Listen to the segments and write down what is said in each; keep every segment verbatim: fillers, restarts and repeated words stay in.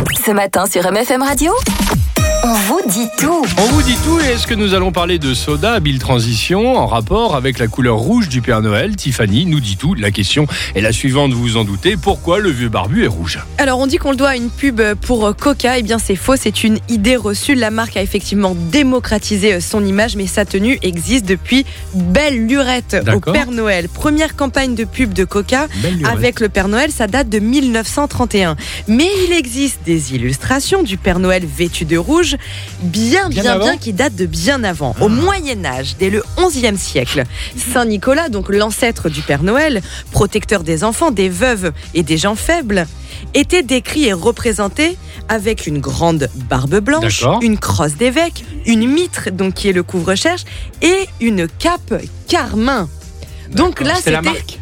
Ce matin sur M F M Radio, on vous dit tout. On vous dit tout et est-ce que nous allons parler de soda à Bill Transition en rapport avec la couleur rouge du Père Noël? Tiffany nous dit tout. La question est la suivante, vous vous en doutez. Pourquoi le vieux barbu est rouge? Alors on dit qu'on le doit à une pub pour Coca. Eh bien c'est faux, c'est une idée reçue. La marque a effectivement démocratisé son image, mais sa tenue existe depuis belle lurette D'accord. au Père Noël. Première campagne de pub de Coca avec le Père Noël, ça date de mille neuf cent trente et un. Mais il existe des illustrations du Père Noël vêtu de rouge, bien bien bien, bien qui datent de bien avant. Ah. Au Moyen-Âge, dès le onzième siècle, Saint Nicolas, donc l'ancêtre du Père Noël, protecteur des enfants, des veuves et des gens faibles, était décrit et représenté avec une grande barbe blanche, D'accord. une crosse d'évêque, une mitre, donc qui est le couvre-chef, et une cape carmin. Donc là, c'était la marque.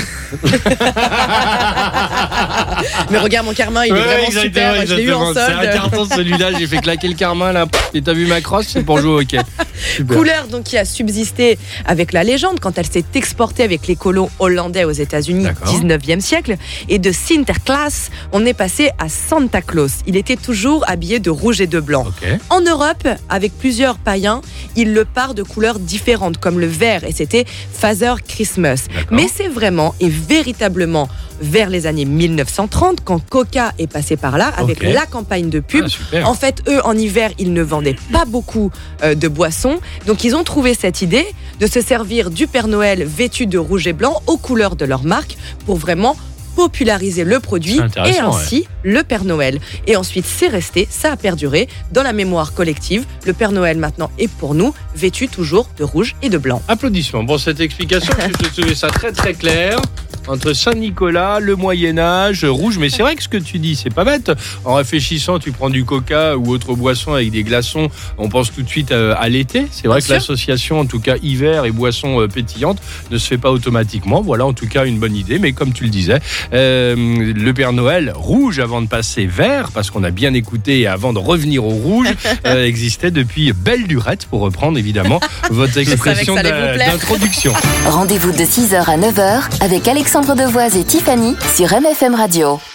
Mais regarde mon carmin, il ouais, est vraiment super. Exactement. Je l'ai eu en solde. C'est un carton celui-là. J'ai fait claquer le carmin là. Et t'as vu ma crosse, c'est pour jouer au hockey. Super. Couleur donc qui a subsisté avec la légende quand elle s'est exportée avec les colons hollandais aux États-Unis au dix-neuvième siècle. Et de Sinterklaas, on est passé à Santa Claus. Il était toujours habillé de rouge et de blanc. Okay. En Europe, avec plusieurs païens, il le part de couleurs différentes comme le vert et c'était Father Christmas. D'accord. Mais c'est vraiment et véritablement vers les années mille neuf cent trente quand Coca est passé par là avec okay. la campagne de pub. Ah, en fait, eux, en hiver, ils ne vendaient pas beaucoup euh, de boissons. Donc, ils ont trouvé cette idée de se servir du Père Noël vêtu de rouge et blanc aux couleurs de leur marque pour vraiment populariser le produit et ainsi ouais. le Père Noël. Et ensuite, c'est resté, ça a perduré dans la mémoire collective. Le Père Noël maintenant est pour nous vêtu toujours de rouge et de blanc. Applaudissements pour cette explication. Je trouvais ça très très clair. Entre Saint-Nicolas, le Moyen-Âge, rouge. Mais c'est vrai que ce que tu dis, c'est pas bête. En réfléchissant, tu prends du coca ou autre boisson avec des glaçons, on pense tout de suite à l'été. C'est vrai Bien que sûr. L'association, en tout cas hiver et boissons pétillantes, ne se fait pas automatiquement. Voilà en tout cas une bonne idée. Mais comme tu le disais, euh, le Père Noël rouge avant de passer vert, parce qu'on a bien écouté et avant de revenir au rouge, euh, existait depuis belle lurette, pour reprendre évidemment votre expression d'introduction. Rendez-vous de six heures à neuf heures avec Alexandre Devoise et Tiffany sur M F M Radio.